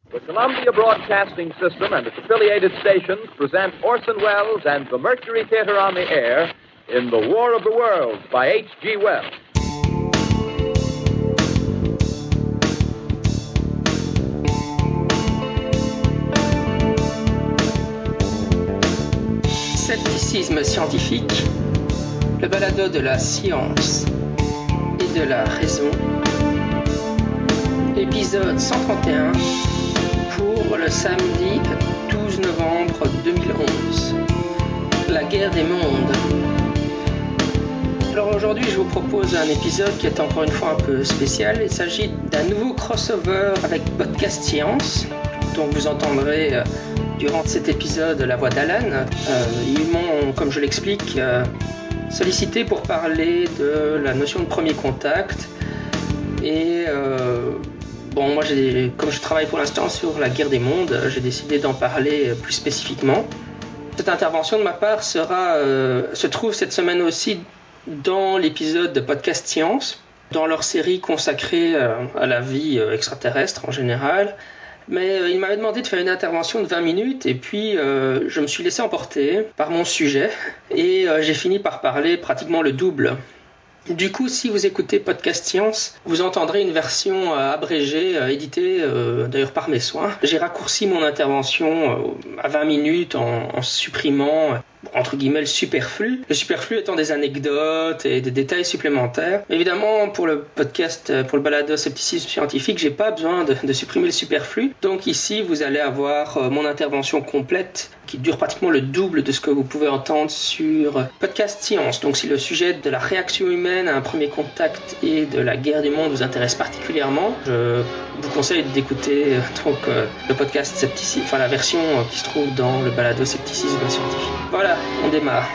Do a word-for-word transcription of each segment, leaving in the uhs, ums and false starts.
The Columbia Broadcasting System and its affiliated stations present Orson Welles and the Mercury Theater on the Air in The War of the Worlds by H G Wells. Scepticisme scientifique, le balado de la science et de la raison, épisode cent trente et un pour le samedi douze novembre deux mille onze, la guerre des mondes. Alors aujourd'hui, je vous propose un épisode qui est encore une fois un peu spécial. Il s'agit d'un nouveau crossover avec Podcast Science, dont vous entendrez euh, durant cet épisode la voix d'Alan. Euh, ils m'ont, comme je l'explique, euh, sollicité pour parler de la notion de premier contact. Et euh, bon, moi, j'ai, comme je travaille pour l'instant sur la guerre des mondes, j'ai décidé d'en parler plus spécifiquement. Cette intervention de ma part sera, euh, se trouve cette semaine aussi dans l'épisode de Podcast Science, dans leur série consacrée euh, à la vie euh, extraterrestre en général. Mais euh, il m'avait demandé de faire une intervention de vingt minutes et puis euh, je me suis laissé emporter par mon sujet et euh, j'ai fini par parler pratiquement le double. Du coup, si vous écoutez Podcast Science, vous entendrez une version euh, abrégée, euh, éditée euh, d'ailleurs par mes soins. J'ai raccourci mon intervention euh, à vingt minutes en, en supprimant euh, entre guillemets le superflu. Le superflu étant des anecdotes et des détails supplémentaires. Évidemment, pour le podcast, pour le balado Scepticisme scientifique, j'ai pas besoin de, de supprimer le superflu. Donc ici, vous allez avoir euh, mon intervention complète qui dure pratiquement le double de ce que vous pouvez entendre sur Podcast Science. Donc si le sujet de la réaction humaine à un premier contact et de la guerre des mondes vous intéresse particulièrement, je vous conseille d'écouter euh, donc euh, le podcast Scepticisme, enfin la version euh, qui se trouve dans le balado Scepticisme scientifique. Voilà, on démarre.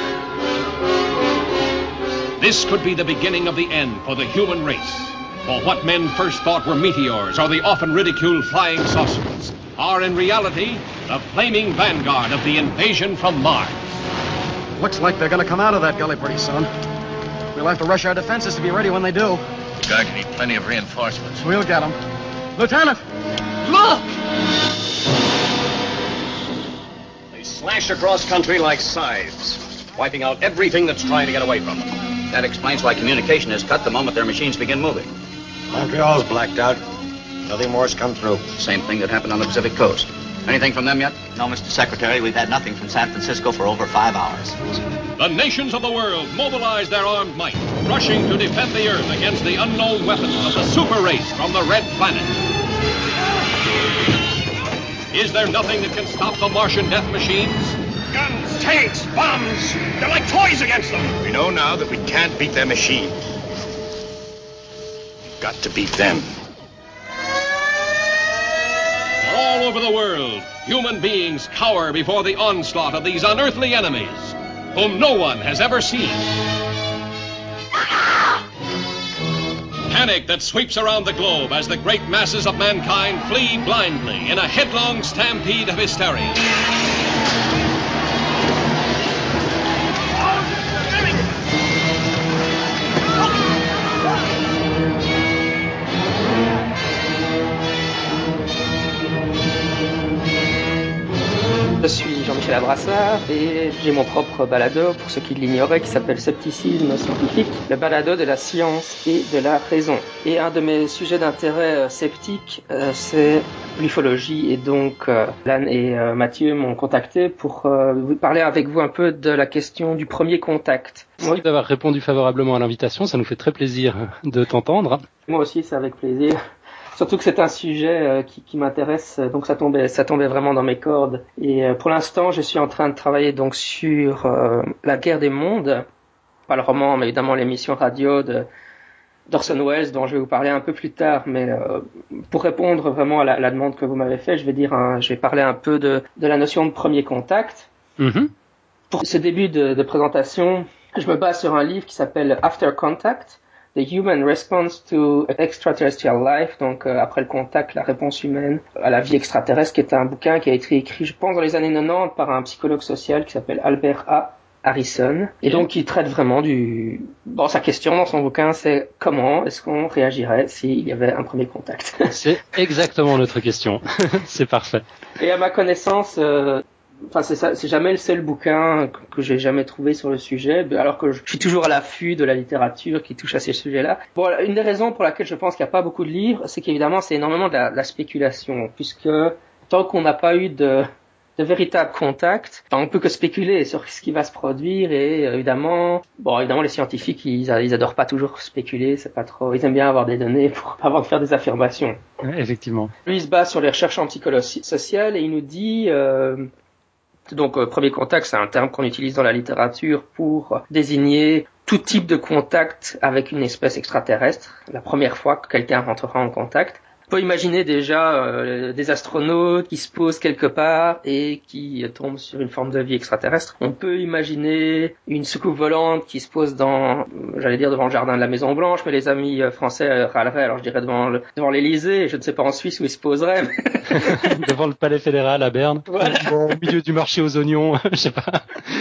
This could be the beginning of the end for the human race. For what men first thought were meteors or the often ridiculed flying saucers are in reality the flaming vanguard of the invasion from Mars. Looks like they're gonna come out of that gully pretty soon. We'll have to rush our defenses to be ready when they do. The guard can need plenty of reinforcements. We'll get them. Lieutenant! Look! They slash across country like scythes, wiping out everything that's trying to get away from them. That explains why communication is cut the moment their machines begin moving. Montreal's blacked out. Nothing more's come through. Same thing that happened on the Pacific coast. Anything from them yet? No, Mister Secretary, we've had nothing from San Francisco for over five hours. The nations of the world mobilize their armed might, rushing to defend the Earth against the unknown weapons of the super race from the Red Planet. Is there nothing that can stop the Martian death machines? Guns, tanks, bombs, they're like toys against them. We know now that we can't beat their machine. We've got to beat them. All over the world, human beings cower before the onslaught of these unearthly enemies, whom no one has ever seen. Panic that sweeps around the globe as the great masses of mankind flee blindly in a headlong stampede of hysteria. Je suis Jean-Michel Abrassard et j'ai mon propre balado, pour ceux qui l'ignoraient, qui s'appelle Scepticisme scientifique, le balado de la science et de la raison. Et un de mes sujets d'intérêt euh, sceptique, euh, c'est l'ufologie, et donc euh, Alan et euh, Mathieu m'ont contacté pour euh, vous parler avec vous un peu de la question du premier contact. Merci d'avoir répondu favorablement à l'invitation, ça nous fait très plaisir de t'entendre. Moi aussi, c'est avec plaisir. Surtout que c'est un sujet euh, qui, qui m'intéresse, donc ça tombait, ça tombait vraiment dans mes cordes. Et euh, pour l'instant, je suis en train de travailler donc sur euh, la guerre des mondes, pas le roman, mais évidemment l'émission radio de d'Orson Welles, dont je vais vous parler un peu plus tard. Mais euh, pour répondre vraiment à la, à la demande que vous m'avez faite, je vais dire, un, je vais parler un peu de, de la notion de premier contact. Mm-hmm. Pour ce début de, de présentation, je me base sur un livre qui s'appelle After Contact. The Human Response to Extraterrestrial Life, donc euh, après le contact, la réponse humaine à la vie extraterrestre, qui est un bouquin qui a été écrit, je pense, dans les années quatre-vingt-dix par un psychologue social qui s'appelle Albert A. Harrison. Et donc, il traite vraiment du... Bon, sa question dans son bouquin, c'est comment est-ce qu'on réagirait s'il y avait un premier contact? C'est exactement notre question. C'est parfait. Et à ma connaissance... Euh... Enfin, c'est ça, c'est jamais le seul bouquin que, que j'ai jamais trouvé sur le sujet, alors que je, je suis toujours à l'affût de la littérature qui touche à ces sujets-là. Bon, une des raisons pour laquelle je pense qu'il n'y a pas beaucoup de livres, c'est qu'évidemment, c'est énormément de la, de la spéculation, puisque tant qu'on n'a pas eu de, de véritable contact, enfin, on peut que spéculer sur ce qui va se produire, et évidemment, bon, évidemment, les scientifiques, ils, ils adorent pas toujours spéculer, c'est pas trop, ils aiment bien avoir des données pour avant de faire des affirmations. Ouais, effectivement. Lui, il se base sur les recherches en psychologie sociale, et il nous dit, euh, donc, euh, premier contact, c'est un terme qu'on utilise dans la littérature pour désigner tout type de contact avec une espèce extraterrestre, la première fois que quelqu'un rentrera en contact. On peut imaginer déjà euh, des astronautes qui se posent quelque part et qui tombent sur une forme de vie extraterrestre. On peut imaginer une soucoupe volante qui se pose dans, j'allais dire devant le jardin de la Maison Blanche, mais les amis français râleraient, alors je dirais devant le, devant l'Élysée, je ne sais pas en Suisse où ils se poseraient. Mais... devant le palais fédéral à Berne, voilà. Au milieu du marché aux oignons, je sais pas.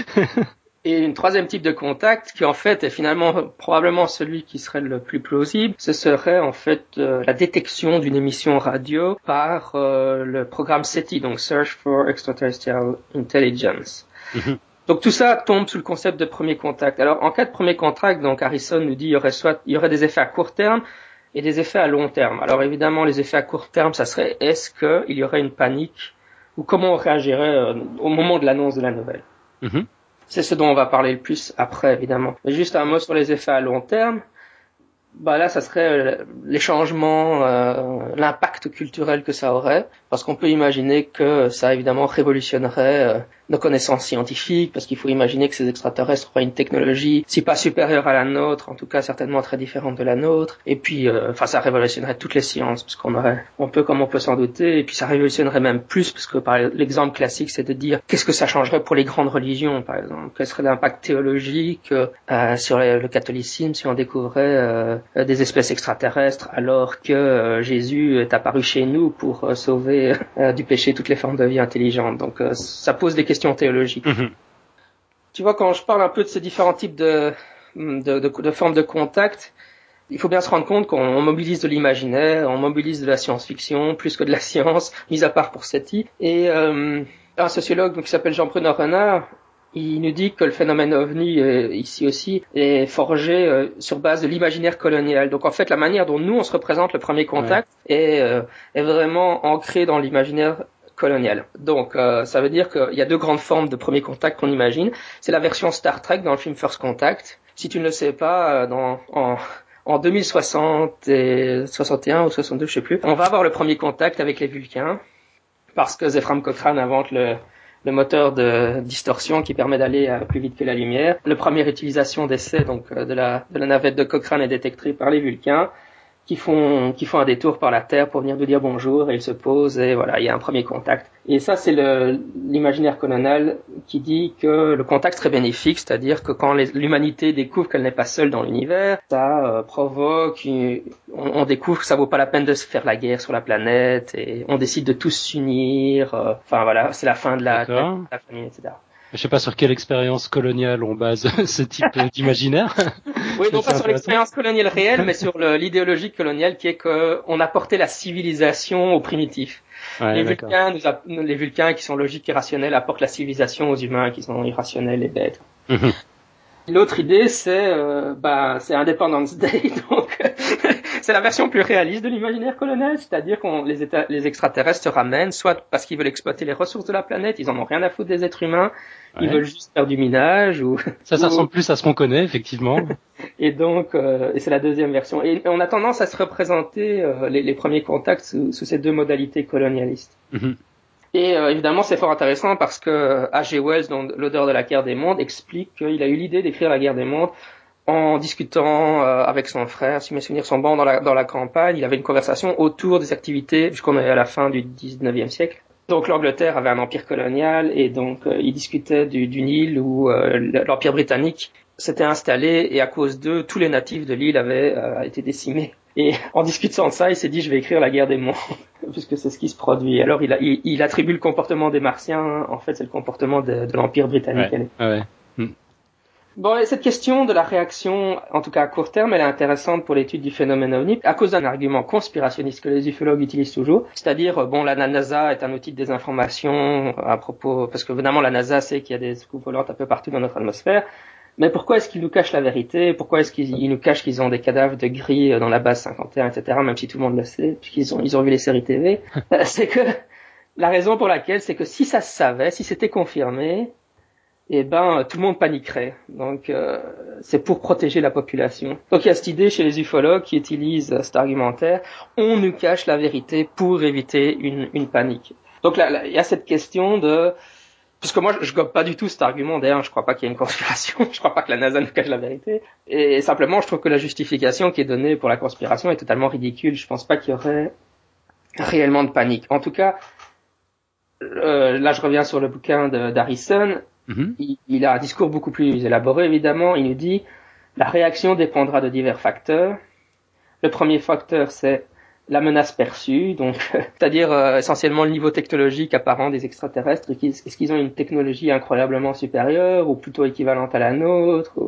Et une troisième type de contact, qui en fait est finalement probablement celui qui serait le plus plausible, ce serait en fait euh, la détection d'une émission radio par euh, le programme SETI, donc Search for Extraterrestrial Intelligence. Mm-hmm. Donc tout ça tombe sous le concept de premier contact. Alors en cas de premier contact, donc Harrison nous dit il y aurait soit il y aurait des effets à court terme et des effets à long terme. Alors évidemment les effets à court terme, ça serait est-ce qu'il y aurait une panique ou comment on réagirait euh, au moment de l'annonce de la nouvelle. Mm-hmm. C'est ce dont on va parler le plus après, évidemment. Mais juste un mot sur les effets à long terme. Bah là, ça serait les changements, euh, l'impact culturel que ça aurait, parce qu'on peut imaginer que ça évidemment révolutionnerait euh, nos connaissances scientifiques, parce qu'il faut imaginer que ces extraterrestres auraient une technologie, si pas supérieure à la nôtre, en tout cas certainement très différente de la nôtre, et puis, euh, enfin, ça révolutionnerait toutes les sciences, parce qu'on aurait, on peut comme on peut s'en douter, et puis ça révolutionnerait même plus, parce que par l'exemple classique, c'est de dire qu'est-ce que ça changerait pour les grandes religions, par exemple, quel serait l'impact théologique euh, sur le, le catholicisme si on découvrait euh, des espèces extraterrestres alors que euh, Jésus est apparu chez nous pour euh, sauver euh, du péché toutes les formes de vie intelligentes. Donc euh, ça pose des questions théologiques. Mm-hmm. Tu vois, quand je parle un peu de ces différents types de, de, de, de formes de contact, il faut bien se rendre compte qu'on mobilise de l'imaginaire, on mobilise de la science-fiction plus que de la science, mis à part pour SETI. Et euh, un sociologue donc, qui s'appelle Jean-Bruno Renard, il nous dit que le phénomène ovni, euh, ici aussi, est forgé euh, sur base de l'imaginaire colonial. Donc en fait, la manière dont nous, on se représente le premier contact ouais. est, euh, est vraiment ancrée dans l'imaginaire colonial. Donc euh, ça veut dire qu'il y a deux grandes formes de premier contact qu'on imagine. C'est la version Star Trek dans le film First Contact. Si tu ne le sais pas, dans, en, en deux mille soixante et soixante et un ou soixante-deux, je sais plus, on va avoir le premier contact avec les Vulcains parce que Zefram Cochrane invente le le moteur de distorsion qui permet d'aller plus vite que la lumière. La première utilisation d'essai donc de la de la navette de Cochrane est détectée par les Vulcains qui font qui font un détour par la Terre pour venir nous dire bonjour et ils se posent et voilà, il y a un premier contact. Et ça c'est le l'imaginaire colonial qui dit que le contact serait bénéfique, c'est-à-dire que quand les, l'humanité découvre qu'elle n'est pas seule dans l'univers, ça euh, provoque une, on, on découvre que ça vaut pas la peine de se faire la guerre sur la planète et on décide de tous s'unir. Euh, enfin voilà, c'est la fin de la, de la famille, et cetera. Je sais pas sur quelle expérience coloniale on base ce type d'imaginaire. Oui, non pas sur l'expérience coloniale réelle, mais sur le, l'idéologie coloniale qui est qu'on apportait la civilisation aux primitifs. Ouais, les Vulcains, nous a, les Vulcains qui sont logiques et rationnels apportent la civilisation aux humains qui sont irrationnels et bêtes. Mm-hmm. L'autre idée, c'est, euh, bah, c'est Independence Day, donc c'est la version plus réaliste de l'imaginaire colonial, c'est-à-dire qu'on les, éta- les extraterrestres se ramènent, soit parce qu'ils veulent exploiter les ressources de la planète, ils en ont rien à foutre des êtres humains, ouais. Ils veulent juste faire du minage ou. Ça, ça ressemble plus à ce qu'on connaît, effectivement. Et donc, euh, et c'est la deuxième version. Et on a tendance à se représenter euh, les, les premiers contacts sous, sous ces deux modalités colonialistes. Mm-hmm. Et euh, évidemment, c'est fort intéressant parce que H G Wells, dans L'odeur de la guerre des mondes, explique qu'il a eu l'idée d'écrire la guerre des mondes en discutant euh, avec son frère, si mes souvenirs sont bons, dans la, dans la campagne. Il avait une conversation autour des activités, puisqu'on est à la fin du dix-neuvième siècle. Donc l'Angleterre avait un empire colonial et donc euh, il discutait du, d'une île où euh, l'empire britannique s'était installé et à cause d'eux, tous les natifs de l'île avaient euh, été décimés. Et en discutant de ça, il s'est dit, je vais écrire la guerre des mondes, puisque c'est ce qui se produit. Alors, il, a, il, il attribue le comportement des Martiens, en fait, c'est le comportement de, de l'Empire britannique. Ouais, ouais. Hmm. Bon, et cette question de la réaction, en tout cas à court terme, elle est intéressante pour l'étude du phénomène ovni, à cause d'un argument conspirationniste que les ufologues utilisent toujours, c'est-à-dire, bon, la NASA est un outil de désinformation à propos, parce que évidemment la NASA sait qu'il y a des soucoupes volantes un peu partout dans notre atmosphère, mais pourquoi est-ce qu'ils nous cachent la vérité? Pourquoi est-ce qu'ils nous cachent qu'ils ont des cadavres de gris dans la base cinquante et un, et cetera, même si tout le monde le sait, puisqu'ils ont, ils ont vu les séries T V? C'est que, la raison pour laquelle, c'est que si ça se savait, si c'était confirmé, eh ben tout le monde paniquerait. Donc euh, c'est pour protéger la population. Donc il y a cette idée chez les ufologues qui utilisent euh, cet argumentaire, on nous cache la vérité pour éviter une, une panique. Donc là, là il y a cette question de, puisque moi je, je gobe pas du tout cet argument, d'ailleurs je crois pas qu'il y ait une conspiration, je crois pas que la NASA nous cache la vérité, et simplement je trouve que la justification qui est donnée pour la conspiration est totalement ridicule. Je pense pas qu'il y aurait réellement de panique. En tout cas, euh, là je reviens sur le bouquin de, d'Harrison. Mm-hmm. Il, il a un discours beaucoup plus élaboré, évidemment. Il nous dit la réaction dépendra de divers facteurs. Le premier facteur, c'est la menace perçue, donc c'est-à-dire euh, essentiellement le niveau technologique apparent des extraterrestres. Est-ce qu'ils ont une technologie incroyablement supérieure ou plutôt équivalente à la nôtre ou...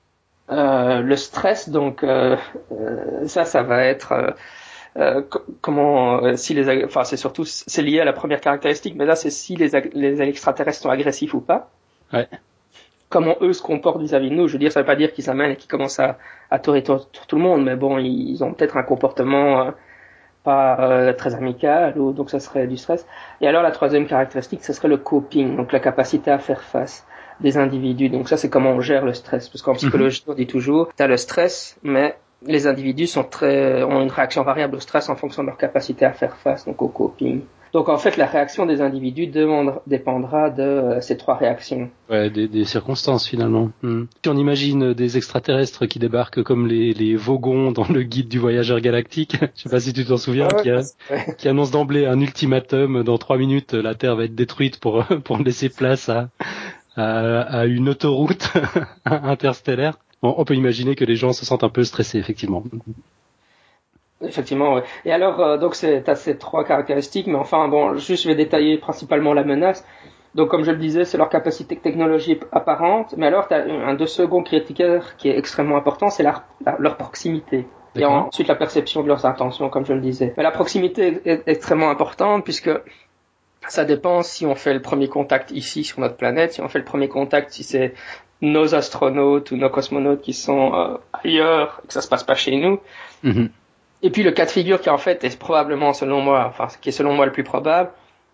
euh, Le stress, donc euh, euh, ça, ça va être euh, Euh, comment euh, si les enfin c'est surtout c'est lié à la première caractéristique, mais là c'est si les les extraterrestres sont agressifs ou pas. Ouais. Comment eux se comportent vis-à-vis de nous. Je veux dire, ça veut pas dire qu'ils s'amènent et qu'ils commencent à à tourner tout, tout le monde, mais bon, ils ont peut-être un comportement euh, pas euh, très amical, ou donc ça serait du stress. Et alors la troisième caractéristique, ce serait le coping, donc la capacité à faire face des individus. Donc ça c'est comment on gère le stress, parce qu'en psychologie mm-hmm. on dit toujours t'as le stress, mais les individus sont très, ont une réaction variable au stress en fonction de leur capacité à faire face, donc au coping. Donc en fait, la réaction des individus demande, dépendra de euh, ces trois réactions. Ouais, des, des circonstances finalement. Hmm. Si on imagine des extraterrestres qui débarquent comme les, les Vogons dans le guide du voyageur galactique, je sais pas si tu t'en souviens, ah ouais, qui, a, ouais. qui annonce d'emblée un ultimatum, dans trois minutes la Terre va être détruite pour, pour laisser place à, à, à une autoroute interstellaire. Bon, on peut imaginer que les gens se sentent un peu stressés, effectivement. Effectivement, oui. Et alors, euh, donc, c'est, t'as ces trois caractéristiques, mais enfin, bon, juste, je vais détailler principalement la menace. Donc, comme je le disais, c'est leur capacité technologique apparente, mais alors, t'as un, un de second critère qui est extrêmement important, c'est la, la, leur proximité. D'accord. Et ensuite, la perception de leurs intentions, comme je le disais. Mais la proximité est, est extrêmement importante, puisque ça dépend si on fait le premier contact ici, sur notre planète, si on fait le premier contact, si c'est nos astronautes ou nos cosmonautes qui sont euh, ailleurs, et que ça se passe pas chez nous. Mm-hmm. Et puis le cas de figure qui en fait est probablement selon moi, enfin qui est selon moi le plus probable,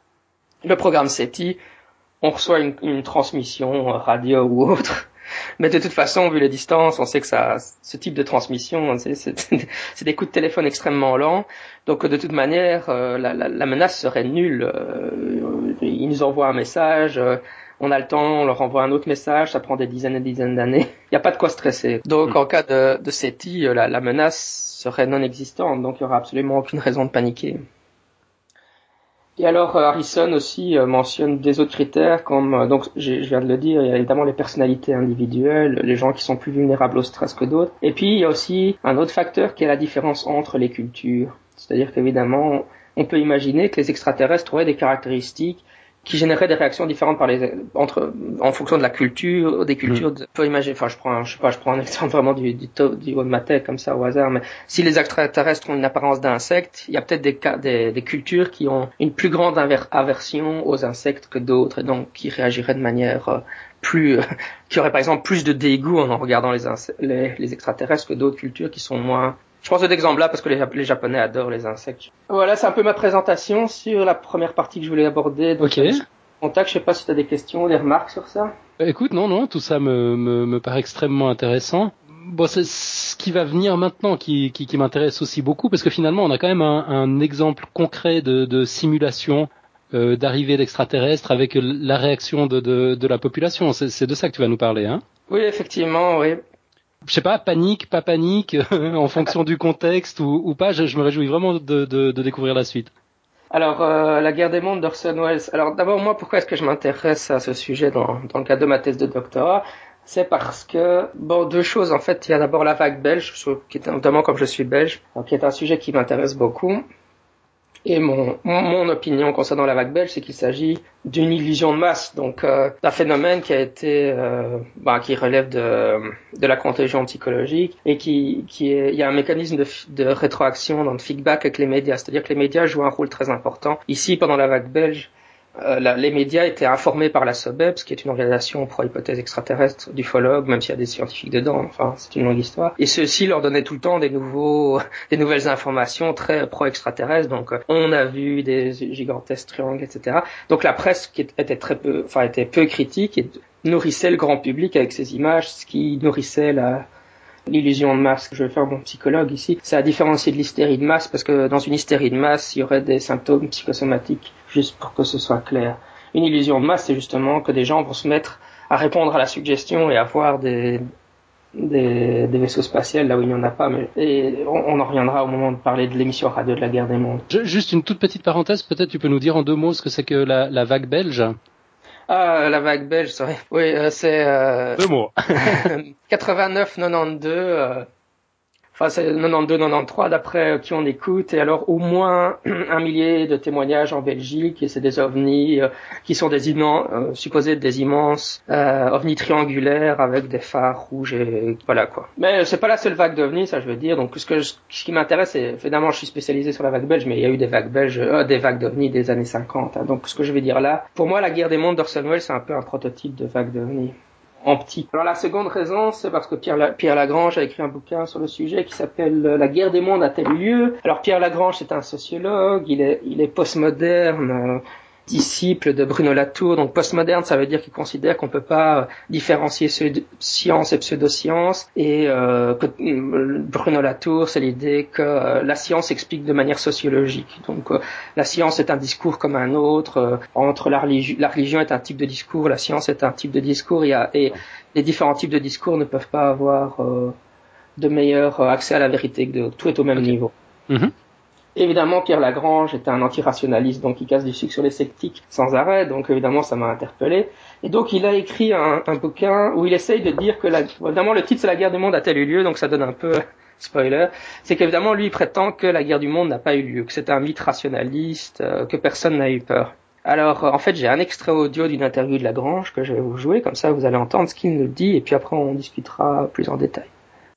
le programme SETI, on reçoit une, une transmission radio ou autre, mais de toute façon vu les distances, on sait que ça, ce type de transmission, c'est, c'est, c'est des coups de téléphone extrêmement lents, donc de toute manière euh, la, la, la menace serait nulle. Euh, ils nous envoient un message. Euh, On a le temps, on leur envoie un autre message, ça prend des dizaines et des dizaines d'années. Il n'y a pas de quoi stresser. Donc, mmh. en cas de, de SETI, la, la menace serait non existante, donc il n'y aura absolument aucune raison de paniquer. Et alors, Harrison aussi euh, mentionne des autres critères, comme, euh, donc, je, je viens de le dire, il y a évidemment les personnalités individuelles, les gens qui sont plus vulnérables au stress que d'autres. Et puis, il y a aussi un autre facteur qui est la différence entre les cultures. C'est-à-dire qu'évidemment, on peut imaginer que les extraterrestres auraient des caractéristiques qui généraient des réactions différentes par les, entre, en fonction de la culture, des cultures, mmh. de, on peut imaginer, enfin, je prends, je sais pas, je prends un exemple vraiment du, du, du haut de ma tête, comme ça, au hasard, mais si les extraterrestres ont une apparence d'insectes, il y a peut-être des, des, des cultures qui ont une plus grande aver, aversion aux insectes que d'autres, et donc, qui réagiraient de manière euh, plus, euh, qui auraient par exemple plus de dégoût en regardant les, les, les extraterrestres que d'autres cultures qui sont moins. Je pense à cet exemple-là parce que les, les Japonais adorent les insectes. Voilà, c'est un peu ma présentation sur la première partie que je voulais aborder. Donc, ok. Contact, je sais pas si tu as des questions, des remarques sur ça. Écoute, non, non, tout ça me, me, me paraît extrêmement intéressant. Bon, c'est ce qui va venir maintenant qui, qui, qui m'intéresse aussi beaucoup parce que finalement, on a quand même un, un exemple concret de, de simulation euh, d'arrivée d'extraterrestres avec la réaction de, de, de la population. C'est, c'est de ça que tu vas nous parler, hein? Oui, effectivement, oui. Je sais pas, panique, pas panique, en fonction du contexte ou, ou pas, je, je me réjouis vraiment de, de, de découvrir la suite. Alors, euh, la guerre des mondes d'Orson Welles. Alors, d'abord, moi, pourquoi est-ce que je m'intéresse à ce sujet dans, dans le cadre de ma thèse de doctorat? C'est parce que, bon, deux choses, en fait. Il y a d'abord la vague belge, qui est, notamment comme je suis belge, qui est un sujet qui m'intéresse beaucoup. Et mon, mon opinion concernant la vague belge, c'est qu'il s'agit d'une illusion de masse, donc euh, d'un phénomène qui a été, euh, bah, qui relève de, de la contagion psychologique et qui, qui est, il y a un mécanisme de, de rétroaction, dans le feedback avec les médias, c'est-à-dire que les médias jouent un rôle très important. Ici, pendant la vague belge, Euh, la, les médias étaient informés par la SOBEPS, qui est une organisation pro-hypothèse extraterrestre d'ufologues, même s'il y a des scientifiques dedans, enfin, c'est une longue histoire. Et ceux-ci leur donnaient tout le temps des nouveaux, des nouvelles informations très pro-extraterrestres, donc, euh, on a vu des gigantesques triangles, et cetera. Donc la presse, qui était très peu, enfin, était peu critique et nourrissait le grand public avec ces images, ce qui nourrissait la, l'illusion de masse. Je vais faire mon psychologue ici. C'est à différencier de l'hystérie de masse, parce que dans une hystérie de masse, il y aurait des symptômes psychosomatiques, juste pour que ce soit clair. Une illusion de masse, c'est justement que des gens vont se mettre à répondre à la suggestion et à voir des, des, des vaisseaux spatials là où il n'y en a pas. Mais, et on, on en reviendra au moment de parler de l'émission radio de la guerre des mondes. Juste une toute petite parenthèse, peut-être tu peux nous dire en deux mots ce que c'est que la, la vague belge? Ah, la vague belge, sorry. Oui, euh, c'est... Euh, deux mots. quatre-vingt-neuf quatre-vingt-douze, euh, enfin c'est quatre-vingt-douze quatre-vingt-treize d'après qui on écoute, et alors au moins un millier de témoignages en Belgique, et c'est des ovnis euh, qui sont des immenses, euh, supposés des immenses euh, ovnis triangulaires avec des phares rouges, et voilà quoi. Mais c'est pas la seule vague d'ovnis, ça je veux dire, donc ce, que je, ce qui m'intéresse, c'est, évidemment je suis spécialisé sur la vague belge, mais il y a eu des vagues belges, euh, des vagues d'ovnis des années cinquante, hein, donc ce que je vais dire là, pour moi la guerre des mondes d'Orson Welles, c'est un peu un prototype de vague d'ovnis. En petit. Alors la seconde raison, c'est parce que Pierre, La- Pierre Lagrange a écrit un bouquin sur le sujet qui s'appelle La guerre des mondes a-t-elle eu lieu? Alors Pierre Lagrange, c'est un sociologue, il est, il est postmoderne, euh, disciple de Bruno Latour. Donc postmoderne, ça veut dire qu'il considère qu'on peut pas différencier science et pseudoscience, et euh, que euh, Bruno Latour, c'est l'idée que euh, la science explique de manière sociologique. Donc euh, la science est un discours comme un autre, euh, entre la religion, la religion est un type de discours, la science est un type de discours, il y a, et les différents types de discours ne peuvent pas avoir euh, de meilleur accès à la vérité que d'autres. Tout est au même okay. niveau. Mm-hmm. Évidemment, Pierre Lagrange est un antirationaliste, donc il casse du sucre sur les sceptiques sans arrêt, donc évidemment ça m'a interpellé. Et donc il a écrit un, un bouquin où il essaye de dire que, la, évidemment le titre c'est La guerre du monde a-t-elle eu lieu, donc ça donne un peu spoiler, c'est qu'évidemment lui il prétend que la guerre du monde n'a pas eu lieu, que c'est un mythe rationaliste, euh, que personne n'a eu peur. Alors en fait j'ai un extrait audio d'une interview de Lagrange que je vais vous jouer, comme ça vous allez entendre ce qu'il nous dit, et puis après on discutera plus en détail.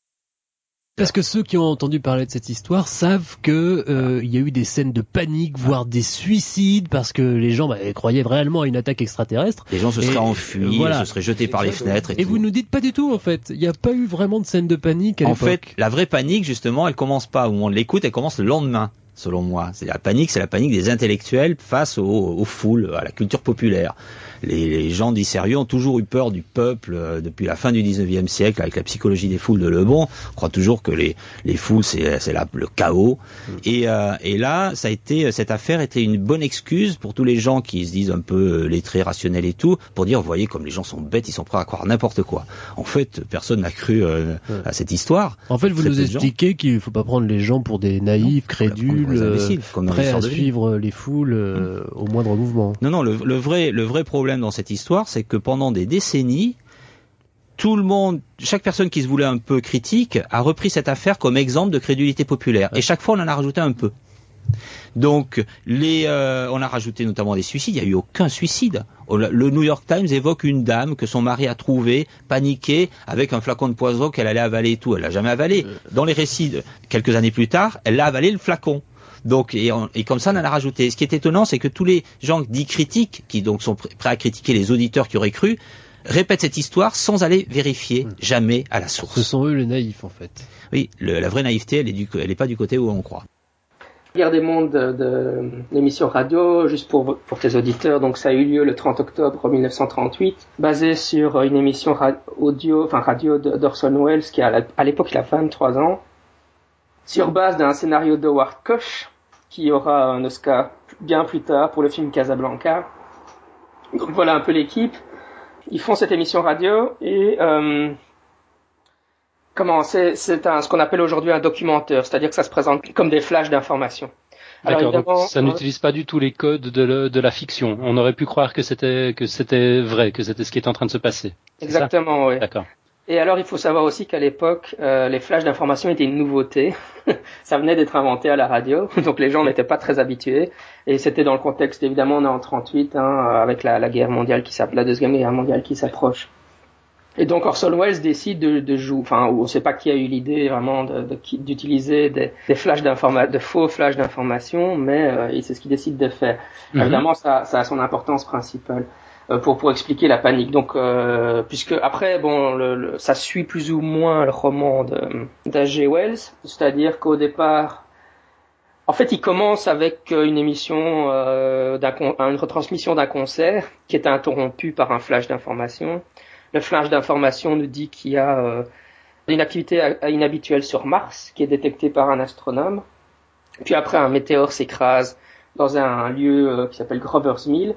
Parce que ceux qui ont entendu parler de cette histoire savent que euh, il y a eu des scènes de panique, voire des suicides, parce que les gens bah, croyaient réellement à une attaque extraterrestre. Les gens se seraient enfuis, euh, voilà. se seraient jetés par les fenêtres. Et, et tout. vous nous dites pas du tout en fait. Il n'y a pas eu vraiment de scène de panique à en l'époque. En fait, la vraie panique justement, elle commence pas au moment de l'écoute, elle commence le lendemain. Selon moi, c'est la panique, c'est la panique des intellectuels face aux, aux foules, à la culture populaire. Les, les gens dits sérieux ont toujours eu peur du peuple euh, depuis la fin du dix-neuvième siècle, avec la psychologie des foules de Lebon. On croit toujours que les, les foules c'est, c'est la, le chaos. Mmh. Et, euh, et là, ça a été, cette affaire était une bonne excuse pour tous les gens qui se disent un peu lettrés, rationnels et tout, pour dire, vous voyez, comme les gens sont bêtes, ils sont prêts à croire n'importe quoi. En fait, personne n'a cru euh, mmh. à cette histoire. En fait, vous Très nous expliquez qu'il ne faut pas prendre les gens pour des naïfs, non, crédules, imbéciles, comme prêts à suivre les foules euh, mmh. au moindre mouvement. Non, non, le, le vrai, le vrai problème dans cette histoire, c'est que pendant des décennies, tout le monde, chaque personne qui se voulait un peu critique, a repris cette affaire comme exemple de crédulité populaire. Et chaque fois, on en a rajouté un peu. Donc, les, euh, on a rajouté notamment des suicides. Il n'y a eu aucun suicide. Le New York Times évoque une dame que son mari a trouvée, paniquée, avec un flacon de poison qu'elle allait avaler et tout. Elle l'a jamais avalé. Dans les récits, de, quelques années plus tard, elle l'a avalé le flacon. Donc, et, on, et comme ça, on en a rajouté. Ce qui est étonnant, c'est que tous les gens dits critiques, qui donc sont prêts à critiquer les auditeurs qui auraient cru, répètent cette histoire sans aller vérifier mmh. jamais à la source. Ce sont eux les naïfs, en fait. Oui, le, la vraie naïveté, elle est, du, elle est pas du côté où on croit. Guerre des mondes de, de l'émission radio, juste pour, pour tes auditeurs, donc ça a eu lieu le trente octobre mille neuf cent trente-huit, basé sur une émission ra- audio, enfin radio de, d'Orson Welles, qui a, à l'époque il a vingt-trois ans, sur base d'un scénario d'Howard Koch, qui aura un Oscar bien plus tard pour le film Casablanca. Donc voilà un peu l'équipe. Ils font cette émission radio et euh, comment c'est, c'est un, ce qu'on appelle aujourd'hui un documentaire, c'est-à-dire que ça se présente comme des flashs d'informations. D'accord, donc ça euh, n'utilise pas du tout les codes de, le, de la fiction. On aurait pu croire que c'était que c'était vrai, que c'était ce qui est en train de se passer. Exactement, oui. D'accord. Et alors, il faut savoir aussi qu'à l'époque, euh, les flashs d'information étaient une nouveauté. Ça venait d'être inventé à la radio, donc les gens n'étaient pas très habitués. Et c'était dans le contexte, évidemment, on est en trente-huit, hein, avec la, la guerre mondiale qui s'appelle, la deuxième guerre mondiale qui s'approche. Et donc Orson Welles décide de, de jouer, enfin, on ne sait pas qui a eu l'idée vraiment de, de, d'utiliser des, des flashs d'information, de faux flashs d'information, mais euh, c'est ce qu'il décide de faire. Mm-hmm. Évidemment, ça, ça a son importance principale. Pour pour expliquer la panique. Donc euh, puisque après bon le, le, ça suit plus ou moins le roman de d'H G Wells, c'est-à-dire qu'au départ en fait il commence avec une émission euh, d'un une retransmission d'un concert qui est interrompu par un flash d'information. Le flash d'information nous dit qu'il y a euh, une activité inhabituelle sur Mars qui est détectée par un astronome. Puis après un météore s'écrase dans un lieu euh, qui s'appelle Grover's Mill.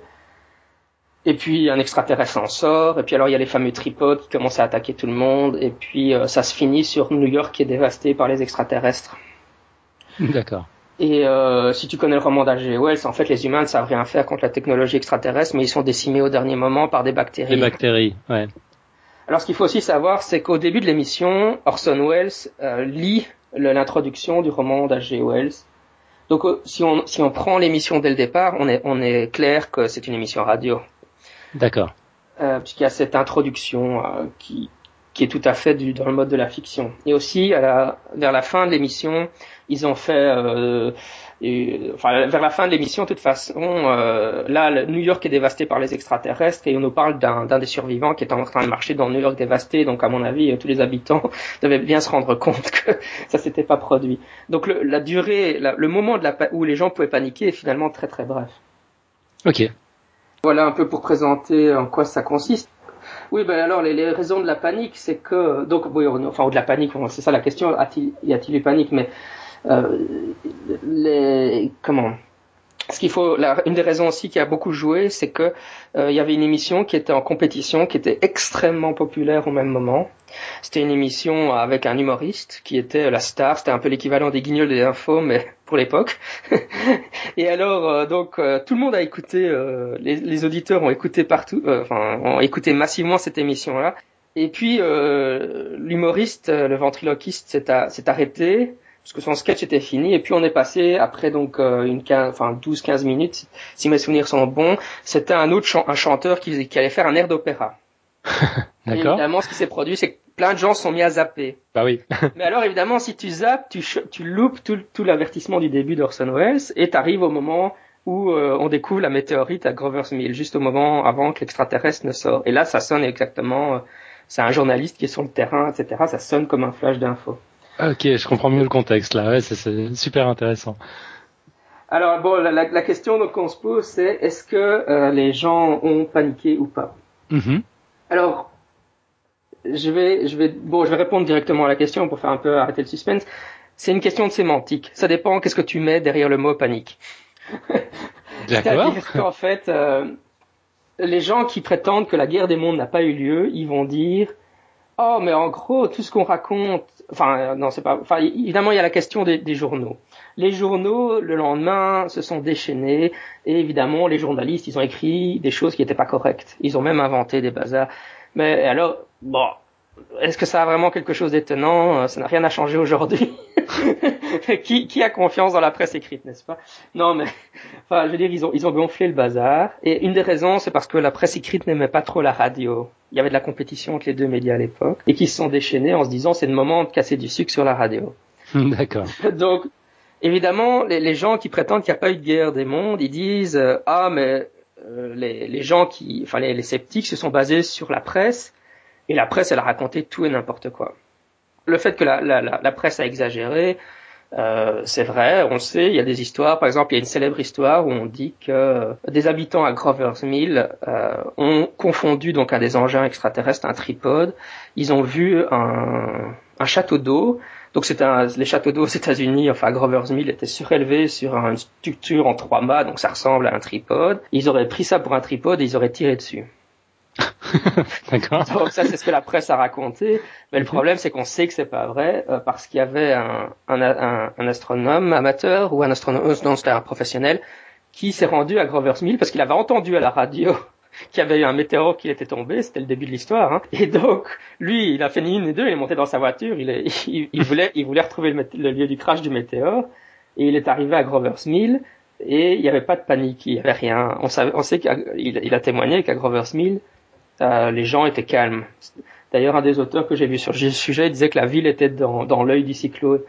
Et puis un extraterrestre en sort, et puis alors il y a les fameux tripodes qui commencent à attaquer tout le monde, et puis euh, ça se finit sur New York qui est dévastée par les extraterrestres. D'accord. Et euh, si tu connais le roman d'H G Wells, en fait les humains ne savent rien faire contre la technologie extraterrestre, mais ils sont décimés au dernier moment par des bactéries. Des bactéries, ouais. Alors ce qu'il faut aussi savoir, c'est qu'au début de l'émission, Orson Welles euh, lit le, l'introduction du roman d'H G Wells. Donc si on si on prend l'émission dès le départ, on est on est clair que c'est une émission radio. D'accord. Euh, puisqu'il y a cette introduction euh, qui qui est tout à fait du, dans le mode de la fiction. Et aussi, à la, vers la fin de l'émission, ils ont fait, euh, et, enfin, vers la fin de l'émission, de toute façon, euh, là, le New York est dévasté par les extraterrestres et on nous parle d'un, d'un des survivants qui est en train de marcher dans New York dévasté. Donc, à mon avis, tous les habitants devaient bien se rendre compte que ça s'était pas produit. Donc, le, la durée, la, le moment de la, où les gens pouvaient paniquer est finalement très très bref. Ok. Voilà un peu pour présenter en quoi ça consiste. Oui, ben alors les, les raisons de la panique, c'est que donc oui, on, enfin de la panique, c'est ça la question. A-t-il, y a-t-il eu panique? Mais euh, les comment Ce qu'il faut, la, une des raisons aussi qui a beaucoup joué, c'est que euh, il y avait une émission qui était en compétition, qui était extrêmement populaire au même moment. C'était une émission avec un humoriste qui était la star. C'était un peu l'équivalent des Guignols des infos, mais pour l'époque. Et alors, euh, donc, euh, tout le monde a écouté, euh, les, les auditeurs ont écouté partout, euh, enfin, ont écouté massivement cette émission-là. Et puis, euh, l'humoriste, le ventriloquiste, s'est, a, s'est arrêté. Parce que son sketch était fini, et puis on est passé après donc euh, une quinze, enfin douze quinze minutes, si mes souvenirs sont bons, c'était un autre ch- un chanteur qui, qui allait faire un air d'opéra. D'accord. Et évidemment, ce qui s'est produit, c'est que plein de gens sont mis à zapper. Bah oui. Mais alors évidemment, si tu zappes, tu, ch- tu loupes tout, tout l'avertissement du début d'Orson Welles, et t'arrives au moment où euh, on découvre la météorite à Grover's Mill, juste au moment avant que l'extraterrestre ne sorte. Et là, ça sonne exactement, euh, c'est un journaliste qui est sur le terrain, et cetera. Ça sonne comme un flash d'info. Ok, je comprends mieux le contexte là. Ouais, c'est, c'est super intéressant. Alors bon, la, la, la question donc qu'on se pose, c'est est-ce que euh, les gens ont paniqué ou pas? Mm-hmm. Alors, je vais, je vais, bon, je vais répondre directement à la question pour faire un peu arrêter le suspense. C'est une question de sémantique. Ça dépend qu'est-ce que tu mets derrière le mot panique. D'accord. C'est-à-dire qu'en fait, euh, les gens qui prétendent que la guerre des mondes n'a pas eu lieu, ils vont dire oh, mais en gros, tout ce qu'on raconte, enfin, euh, non, c'est pas, enfin, évidemment, il y a la question des, des journaux. Les journaux, le lendemain, se sont déchaînés, et évidemment, les journalistes, ils ont écrit des choses qui n'étaient pas correctes. Ils ont même inventé des bazars. Mais alors, bon, est-ce que ça a vraiment quelque chose d'étonnant? Ça n'a rien à changer aujourd'hui. qui, qui a confiance dans la presse écrite, n'est-ce pas? Non, mais, enfin, je veux dire, ils ont, ils ont gonflé le bazar. Et une des raisons, c'est parce que la presse écrite n'aimait pas trop la radio. Il y avait de la compétition entre les deux médias à l'époque. Et qui se sont déchaînés en se disant, c'est le moment de casser du sucre sur la radio. D'accord. Donc, évidemment, les, les gens qui prétendent qu'il n'y a pas eu de guerre des mondes, ils disent, euh, ah, mais, euh, les, les gens qui, enfin, les, les sceptiques se sont basés sur la presse. Et la presse, elle a raconté tout et n'importe quoi. Le fait que la, la, la, la presse a exagéré, euh, c'est vrai, on le sait, il y a des histoires, par exemple, il y a une célèbre histoire où on dit que des habitants à Grover's Mill euh, ont confondu donc un des engins extraterrestres, un tripode. Ils ont vu un, un château d'eau. Donc c'était un, les châteaux d'eau aux États-Unis, enfin à Grover's Mill, étaient surélevés sur une structure en trois mâts, donc ça ressemble à un tripode. Ils auraient pris ça pour un tripode et ils auraient tiré dessus. D'accord. Donc ça, c'est ce que la presse a raconté. Mais le problème, c'est qu'on sait que c'est pas vrai euh, parce qu'il y avait un, un, un, un astronome amateur ou un astronome, non, c'était un professionnel qui s'est rendu à Grover's Mill parce qu'il avait entendu à la radio qu'il y avait eu un météore qui était tombé, c'était le début de l'histoire, hein. Et donc, lui, il a fait ni une ni deux, il est monté dans sa voiture, il, est, il, il voulait, il voulait retrouver le, le lieu du crash du météore, et il est arrivé à Grover's Mill, et il n'y avait pas de panique, il n'y avait rien. On, savait, on sait qu'il il a témoigné qu'à Grover's Mill, euh, les gens étaient calmes. D'ailleurs, un des auteurs que j'ai vu sur ce sujet disait que la ville était dans, dans l'œil du cyclone.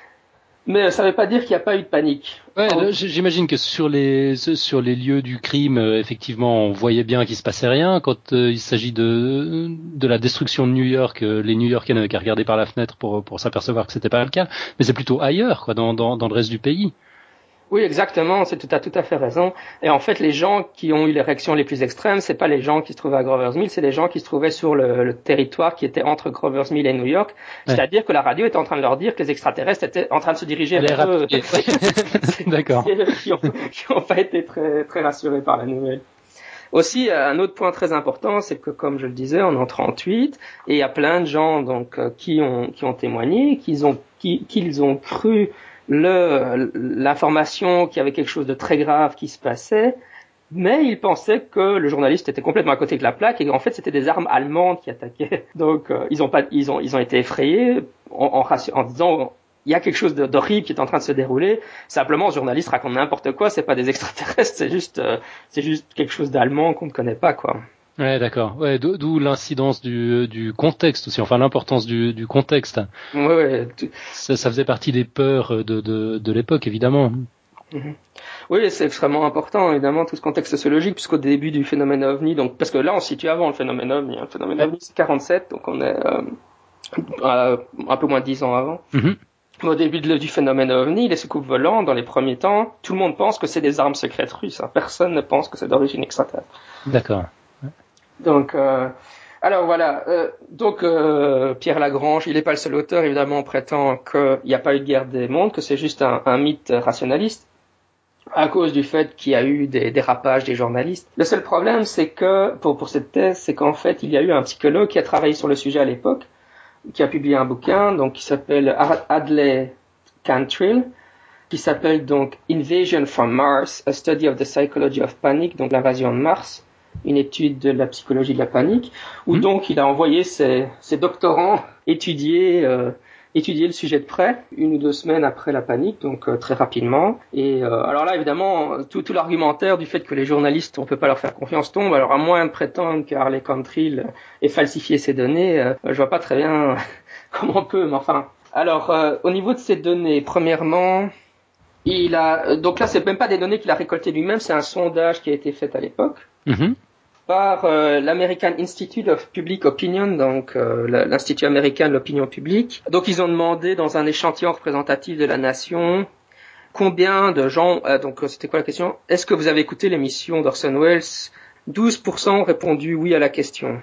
Mais ça ne veut pas dire qu'il n'y a pas eu de panique. Ouais, là, j'imagine que sur les sur les lieux du crime, euh, effectivement, on voyait bien qu'il se passait rien. Quand euh, il s'agit de de la destruction de New York, euh, les New-Yorkais n'avaient qu'à regarder par la fenêtre pour pour s'apercevoir que c'était pas le cas. Mais c'est plutôt ailleurs, quoi, dans dans dans le reste du pays. Oui, exactement, c'est tout à tout à fait raison. Et en fait, les gens qui ont eu les réactions les plus extrêmes, c'est pas les gens qui se trouvaient à Grover's Mill, c'est les gens qui se trouvaient sur le, le territoire qui était entre Grover's Mill et New York. Ouais. C'est-à-dire que la radio était en train de leur dire que les extraterrestres étaient en train de se diriger vers eux. D'accord. qui ont, qui ont pas été très très rassurés par la nouvelle. Aussi, un autre point très important, c'est que, comme je le disais, on est en trente-huit, et il y a plein de gens donc qui ont qui ont témoigné, qu'ils ont qui, qu'ils ont cru le l'information qu'il y avait quelque chose de très grave qui se passait, mais ils pensaient que le journaliste était complètement à côté de la plaque et qu'en fait c'était des armes allemandes qui attaquaient. Donc euh, ils ont pas ils ont ils ont été effrayés en en, en disant il y a quelque chose d'horrible qui est en train de se dérouler. Simplement, le journaliste raconte n'importe quoi, c'est pas des extraterrestres, c'est juste euh, c'est juste quelque chose d'allemand qu'on ne connaît pas, quoi. Ouais, d'accord. Ouais, d'où l'incidence du, du contexte aussi, enfin l'importance du, du contexte. Ouais, ouais. Ça, ça faisait partie des peurs de, de, de l'époque, évidemment. Mm-hmm. Oui, c'est extrêmement important, évidemment, tout ce contexte sociologique, puisqu'au début du phénomène OVNI, donc parce que là, on se situe avant le phénomène OVNI. Le phénomène OVNI, c'est quarante-sept, donc on est euh, euh, un peu moins de dix ans avant. Mm-hmm. Au début de, du phénomène OVNI, les soucoupes volantes, dans les premiers temps, tout le monde pense que c'est des armes secrètes russes. Hein. Personne ne pense que c'est d'origine extraterrestre. D'accord. Donc, euh, alors voilà. Euh, donc euh, Pierre Lagrange, il n'est pas le seul auteur, évidemment, prétend qu'il n'y a pas eu de guerre des mondes, que c'est juste un, un mythe rationaliste, à cause du fait qu'il y a eu des dérapages des journalistes. Le seul problème, c'est que pour pour cette thèse, c'est qu'en fait, il y a eu un psychologue qui a travaillé sur le sujet à l'époque, qui a publié un bouquin, donc qui s'appelle Adlai Cantrill, qui s'appelle donc Invasion from Mars, A Study of the Psychology of Panic, donc l'invasion de Mars, une étude de la psychologie de la panique, où mmh. donc il a envoyé ses, ses doctorants étudier, euh, étudier le sujet de près, une ou deux semaines après la panique, donc euh, très rapidement. Et euh, alors là, évidemment, tout, tout l'argumentaire du fait que les journalistes, on peut pas leur faire confiance tombe. Alors à moins de prétendre que Adlai Cantrill ait falsifié ces données, euh, je vois pas très bien comment on peut, mais enfin. Alors, euh, au niveau de ces données, premièrement, il a, donc là, c'est même pas des données qu'il a récoltées lui-même, c'est un sondage qui a été fait à l'époque. Mmh. Par euh, l'American Institute of Public Opinion, donc euh, l'Institut américain de l'opinion publique. Donc ils ont demandé dans un échantillon représentatif de la nation combien de gens, euh, donc c'était quoi la question? Est-ce que vous avez écouté l'émission d'Orson Welles? douze pour cent ont répondu oui à la question.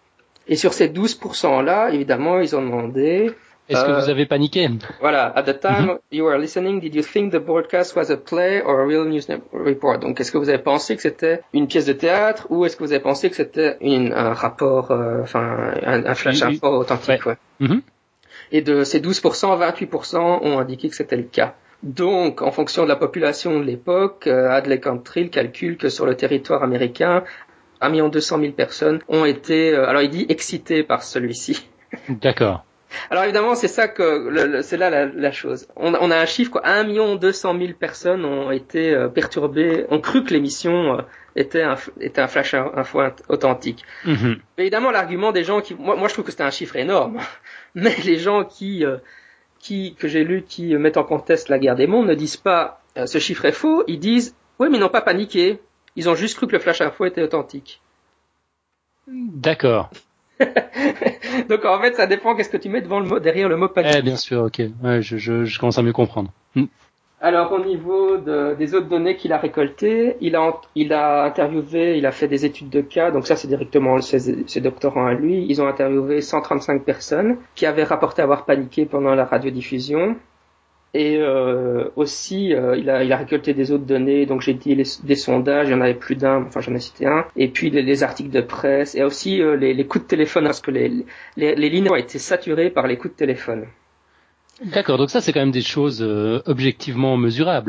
Et sur ces douze pour cent là, évidemment, ils ont demandé... Est-ce euh, que vous avez paniqué? Voilà. At the time mm-hmm. you were listening, did you think the broadcast was a play or a real news report? Donc, est-ce que vous avez pensé que c'était une pièce de théâtre ou est-ce que vous avez pensé que c'était une, un rapport, euh, enfin, un, un flash info authentique, ouais. ouais. Mm-hmm. Et de ces douze pour cent, vingt-huit pour cent ont indiqué que c'était le cas. Donc, en fonction de la population de l'époque, euh, Adlai Cantrill calcule que sur le territoire américain, un million deux cent mille personnes ont été, euh, alors il dit excitées par celui-ci. D'accord. Alors évidemment, c'est ça que le, le, c'est là la, la chose. On, on a un chiffre quoi, un million deux cent mille personnes ont été euh, perturbées, ont cru que l'émission euh, était un était un flash info authentique. Mm-hmm. Mais évidemment, l'argument des gens qui, moi, moi je trouve que c'était un chiffre énorme, mais les gens qui euh, qui que j'ai lu qui mettent en conteste la guerre des mondes ne disent pas euh, ce chiffre est faux, ils disent oui mais ils n'ont pas paniqué, ils ont juste cru que le flash info était authentique. D'accord. Donc en fait, ça dépend qu'est-ce que tu mets devant le mot, derrière le mot panique. Eh bien sûr, ok. Ouais, je, je, je commence à mieux comprendre. Mm. Alors au niveau de, des autres données qu'il a récoltées, il a, il a interviewé, il a fait des études de cas. Donc ça, c'est directement ses, ses doctorants à lui. Ils ont interviewé cent trente-cinq personnes qui avaient rapporté avoir paniqué pendant la radiodiffusion. Et euh, aussi, euh, il, a, il a récolté des autres données, donc j'ai dit les, des sondages, il y en avait plus d'un, enfin j'en ai cité un, et puis les, les articles de presse, et aussi euh, les, les coups de téléphone, parce que les, les, les lignes ont été saturées par les coups de téléphone. D'accord, donc ça c'est quand même des choses euh, objectivement mesurables.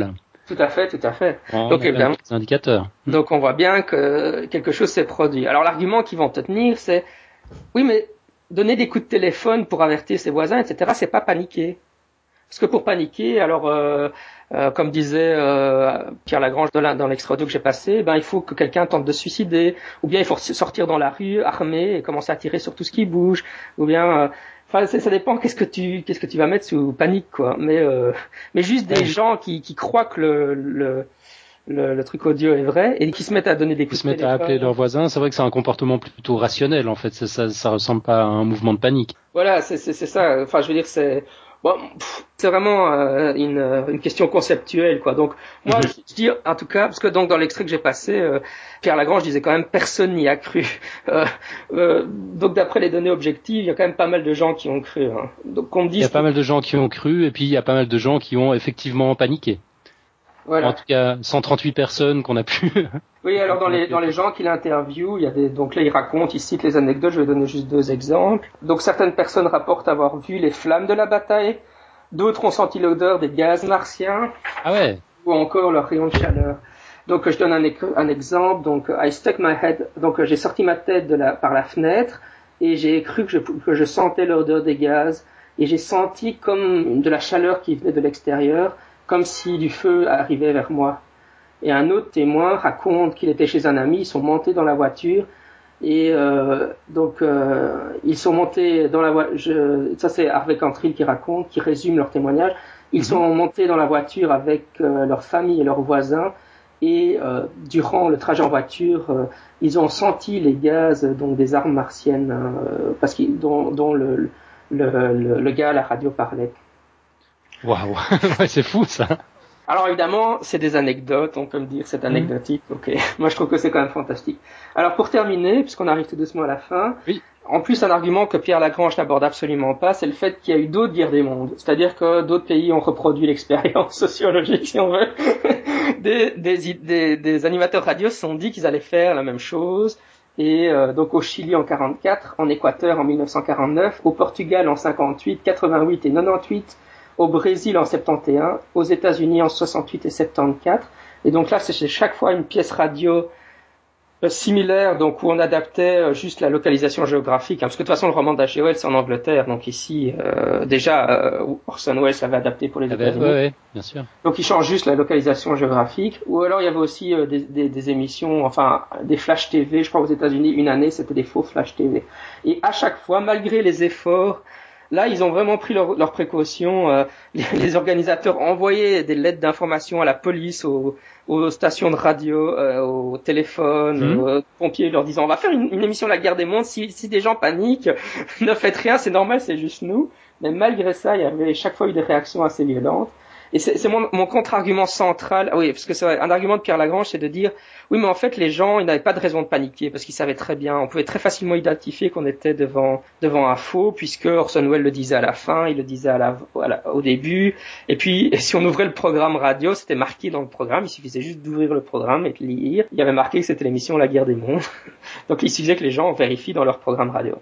Tout à fait, tout à fait. On donc évidemment, des indicateurs. Donc on voit bien que quelque chose s'est produit. Alors l'argument qu'ils vont te tenir, c'est oui, mais donner des coups de téléphone pour avertir ses voisins, et cetera, c'est pas paniquer. Parce que pour paniquer, alors euh, euh, comme disait euh, Pierre Lagrange dans, dans l'extrait audio que j'ai passé, ben il faut que quelqu'un tente de se suicider, ou bien il faut sortir dans la rue armé et commencer à tirer sur tout ce qui bouge, ou bien euh, enfin ça dépend qu'est-ce que tu qu'est-ce que tu vas mettre sous panique quoi. Mais euh, mais juste des ouais. gens qui qui croient que le le Le, le truc audio est vrai et qui se mettent à donner des coups de téléphone. Qui se mettent à appeler leurs voisins, c'est vrai que c'est un comportement plutôt rationnel en fait, ça, ça, ça ressemble pas à un mouvement de panique. Voilà, c'est, c'est, c'est ça, enfin je veux dire c'est bon, pff, c'est vraiment euh, une, une question conceptuelle quoi. Donc moi mm-hmm. je, je dis en tout cas, parce que donc dans l'extrait que j'ai passé, euh, Pierre Lagrange disait quand même personne n'y a cru. Euh, euh, donc d'après les données objectives, il y a quand même pas mal de gens qui ont cru. Hein. Donc on me dit. Il y a pas mal de gens qui ont cru et puis il y a pas mal de gens qui ont effectivement paniqué. Voilà. En tout cas, cent trente-huit personnes qu'on a pu. Oui, alors dans les dans les gens qu'il interviewe, il y a des donc là il raconte, il cite les anecdotes. Je vais donner juste deux exemples. Donc certaines personnes rapportent avoir vu les flammes de la bataille, d'autres ont senti l'odeur des gaz martiens. Ah ouais. Ou encore leur rayon de chaleur. Donc je donne un, un exemple. Donc I stuck my head. Donc j'ai sorti ma tête de la par la fenêtre et j'ai cru que je que je sentais l'odeur des gaz et j'ai senti comme de la chaleur qui venait de l'extérieur, comme si du feu arrivait vers moi. Et un autre témoin raconte qu'il était chez un ami, ils sont montés dans la voiture, et euh, donc euh, ils sont montés dans la voiture, ça c'est Harvey Cantril qui raconte, qui résume leur témoignage, ils mm-hmm. sont montés dans la voiture avec euh, leur famille et leurs voisins, et euh, durant le trajet en voiture, euh, ils ont senti les gaz donc des armes martiennes, euh, parce qu'ils, dont, dont le, le, le, le gars à la radio parlait. Waouh, ouais, c'est fou ça. Alors évidemment, c'est des anecdotes, on peut me dire, c'est anecdotique, mmh. ok. Moi je trouve que c'est quand même fantastique. Alors pour terminer, puisqu'on arrive tout doucement à la fin, oui. En plus un argument que Pierre Lagrange n'aborde absolument pas, c'est le fait qu'il y a eu d'autres guerres des mondes. C'est-à-dire que d'autres pays ont reproduit l'expérience sociologique, si on veut. des, des, des, des animateurs radio se sont dit qu'ils allaient faire la même chose. Et euh, donc au Chili en quarante-quatre, en Équateur en dix-neuf cent quarante-neuf, au Portugal en cinquante-huit, quatre-vingt-huit et quatre-vingt-huit, au Brésil en soixante et onze, aux États-Unis en soixante-huit et soixante-quatorze. Et donc là, c'est chaque fois une pièce radio euh, similaire, donc où on adaptait euh, juste la localisation géographique, hein, parce que de toute façon le roman d'H G Wells c'est en Angleterre, donc ici euh, déjà euh, Orson Welles l'avait adapté pour les ah États-Unis. Ben, ouais, ouais, bien sûr. Donc il change juste la localisation géographique. Ou alors il y avait aussi euh, des, des, des émissions, enfin des flash T V, je crois aux États-Unis une année c'était des faux flash T V. Et à chaque fois, malgré les efforts, là, ils ont vraiment pris leurs leur précautions. Euh, les, les organisateurs envoyaient des lettres d'information à la police, aux, aux stations de radio, euh, au téléphone, mmh. aux pompiers, leur disant on va faire une, une émission de la guerre des mondes. Si, si des gens paniquent, ne faites rien, c'est normal, c'est juste nous. Mais malgré ça, il y avait chaque fois eu des réactions assez violentes. Et c'est, c'est mon, mon contre-argument central. Ah oui, parce que c'est vrai, un argument de Pierre Lagrange, c'est de dire oui, mais en fait, les gens, ils n'avaient pas de raison de paniquer parce qu'ils savaient très bien, on pouvait très facilement identifier qu'on était devant devant un faux, puisque Orson Welles le disait à la fin, il le disait à la, à la, au début. Et puis, si on ouvrait le programme radio, c'était marqué dans le programme. Il suffisait juste d'ouvrir le programme et de lire. Il y avait marqué que c'était l'émission La Guerre des Mondes. Donc, il suffisait que les gens vérifient dans leur programme radio.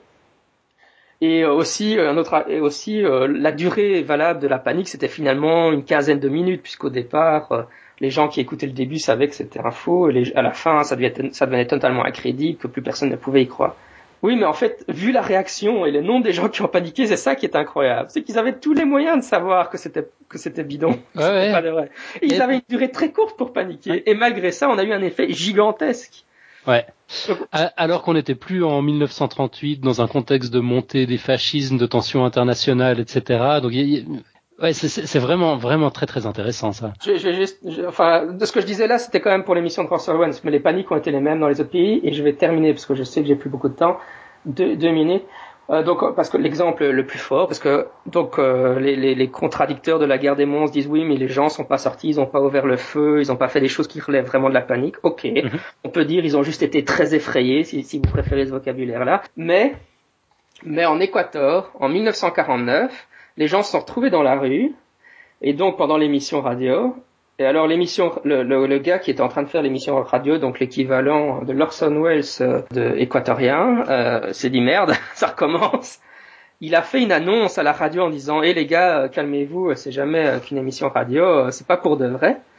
Et aussi, un autre, et aussi euh, la durée valable de la panique, c'était finalement une quinzaine de minutes, puisqu'au départ, euh, les gens qui écoutaient le début savaient que c'était un faux, et les, à la fin, ça devenait, ça devenait totalement incrédible, que plus personne ne pouvait y croire. Oui, mais en fait, vu la réaction et le nombre des gens qui ont paniqué, c'est ça qui est incroyable. C'est qu'ils avaient tous les moyens de savoir que c'était que c'était bidon, que ouais, c'était ouais. pas de vrai. Et ils avaient une durée très courte pour paniquer, ouais. Et malgré ça, on a eu un effet gigantesque. Ouais. Alors qu'on n'était plus en dix-neuf cent trente-huit dans un contexte de montée des fascismes, de tensions internationales, et cetera. Donc, y y ouais, c'est, c'est vraiment, vraiment très, très intéressant ça. Je, je, juste, je, enfin, de ce que je disais là, c'était quand même pour l'émission de Orson Welles, mais les paniques ont été les mêmes dans les autres pays. Et je vais terminer parce que je sais que j'ai plus beaucoup de temps, deux, deux minutes. Euh, donc, parce que l'exemple le plus fort, parce que donc euh, les, les, les contradicteurs de la guerre des monstres disent oui, mais les gens sont pas sortis, ils ont pas ouvert le feu, ils ont pas fait des choses qui relèvent vraiment de la panique. Ok, mm-hmm. On peut dire ils ont juste été très effrayés, si, si vous préférez ce vocabulaire-là. Mais, mais en Équateur, en dix-neuf cent quarante-neuf, les gens se sont retrouvés dans la rue, et donc pendant l'émission radio. Et alors l'émission, le, le, le gars qui était en train de faire l'émission radio, donc l'équivalent de l'Orson Welles de équatorien, euh, s'est dit merde, ça recommence. Il a fait une annonce à la radio en disant, hé hey, les gars, calmez-vous, c'est jamais qu'une émission radio, c'est pas pour de vrai.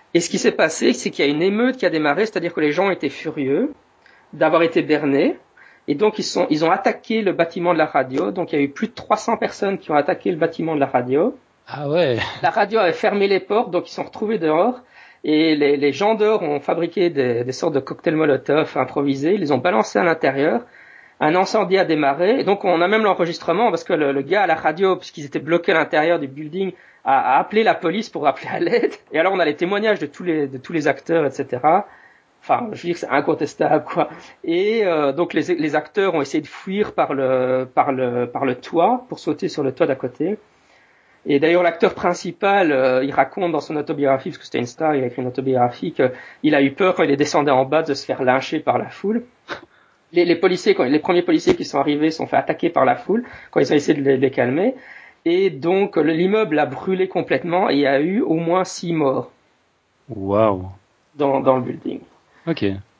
Et ce qui s'est passé, c'est qu'il y a une émeute qui a démarré, c'est-à-dire que les gens étaient furieux d'avoir été bernés, et donc ils, sont, ils ont attaqué le bâtiment de la radio. Donc il y a eu plus de trois cents personnes qui ont attaqué le bâtiment de la radio. Ah ouais. La radio avait fermé les portes, donc ils sont retrouvés dehors, et les, les gens dehors ont fabriqué des, des sortes de cocktails Molotov improvisés, ils les ont balancés à l'intérieur. Un incendie a démarré, et donc on a même l'enregistrement, parce que le, le gars à la radio, puisqu'ils étaient bloqués à l'intérieur du building, a, a appelé la police pour appeler à l'aide. Et alors on a les témoignages de tous les, de tous les acteurs, et cetera. Enfin, je veux dire que c'est incontestable, quoi. Et euh, donc les, les acteurs ont essayé de fuir par le, par le, par le toit, pour sauter sur le toit d'à côté. Et d'ailleurs, l'acteur principal, euh, il raconte dans son autobiographie, parce que c'était une star, il a écrit une autobiographie, qu'il a eu peur quand il est descendu en bas de se faire lyncher par la foule. Les, les policiers, quand, les premiers policiers qui sont arrivés sont fait attaquer par la foule quand ils ont essayé de les, de les calmer. Et donc, le, l'immeuble a brûlé complètement et il y a eu au moins six morts. Waouh. Dans, dans le building. Ok.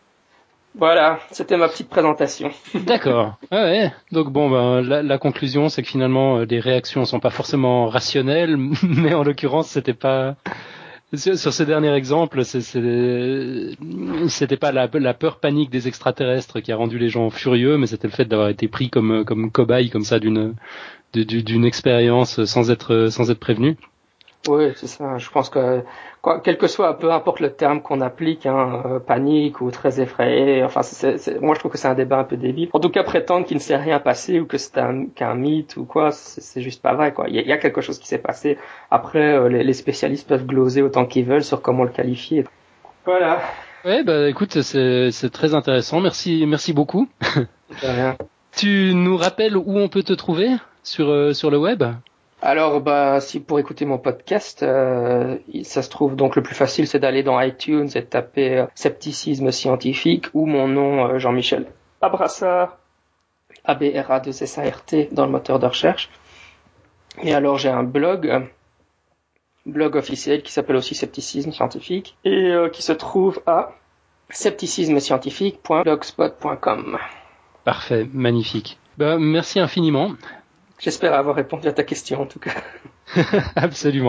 Voilà, c'était ma petite présentation. D'accord. Ah ouais. Donc bon, ben la, la conclusion, c'est que finalement, les réactions sont pas forcément rationnelles, mais en l'occurrence, c'était pas. Sur, sur ce dernier exemple, c'est, c'est, c'était pas la, la peur panique des extraterrestres qui a rendu les gens furieux, mais c'était le fait d'avoir été pris comme comme cobaye comme ça d'une d'une, d'une expérience sans être sans être prévenu. Oui, c'est ça. Je pense que quoi, quel que soit, peu importe le terme qu'on applique, hein, euh, panique ou très effrayé. Enfin, c'est, c'est, moi je trouve que c'est un débat un peu débile. En tout cas, prétendre qu'il ne s'est rien passé ou que c'est un, qu'un mythe ou quoi, c'est, c'est juste pas vrai, quoi. Il y a, il y a quelque chose qui s'est passé. Après, euh, les, les spécialistes peuvent gloser autant qu'ils veulent sur comment le qualifier. Voilà. Ouais, bah écoute, c'est, c'est très intéressant. Merci, merci beaucoup. De rien. Tu nous rappelles où on peut te trouver sur euh, sur le web? Alors, bah, si pour écouter mon podcast, euh, ça se trouve, donc le plus facile, c'est d'aller dans iTunes et de taper euh, Scepticisme scientifique ou mon nom, euh, Jean-Michel Abrassard, A B R A deux S A R T, dans le moteur de recherche. Et alors, j'ai un blog, euh, blog officiel qui s'appelle aussi Scepticisme scientifique et euh, qui se trouve à scepticisme scientifique point blogspot point com. Parfait, magnifique. Bah, merci infiniment. J'espère avoir répondu à ta question, en tout cas. Absolument.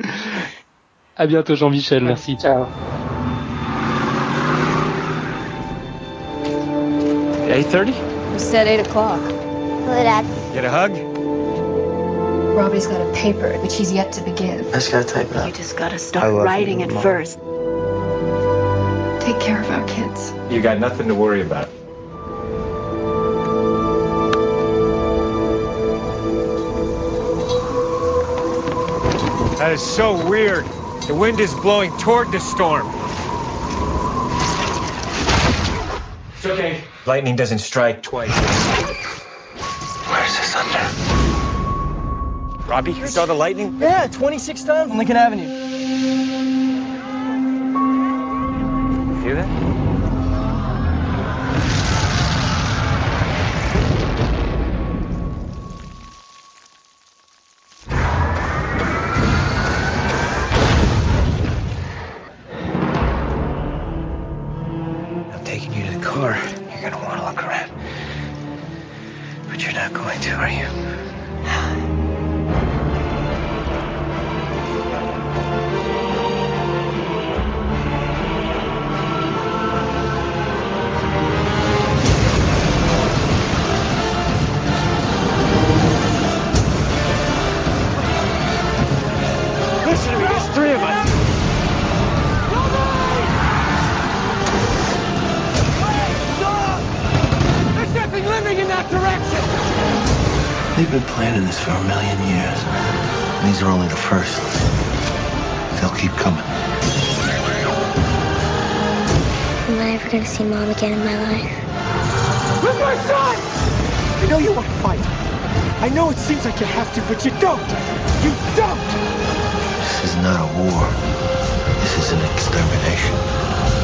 À bientôt, Jean-Michel. Merci. Ciao. eight thirty? We said eight o'clock. Hello, Dad. Get a hug? Robbie's got a paper, which he's yet to begin. I just gotta type it up. You just gotta start writing it first. Take care of our kids. You got nothing to worry about. That is so weird. The wind is blowing toward the storm. It's okay. Lightning doesn't strike twice. Where's the thunder? Robbie, you saw the lightning? Yeah, twenty-six times on Lincoln Avenue. You hear that? Car. You're gonna want to look around. But you're not going to, are you? Listen to me, there's three of us. Living in that direction. They've been planning this for a million years. And these are only the first. They'll keep coming. Am I ever going to see Mom again in my life? Where's my son? I know you want to fight. I know it seems like you have to, but you don't. You don't. This is not a war. This is an extermination.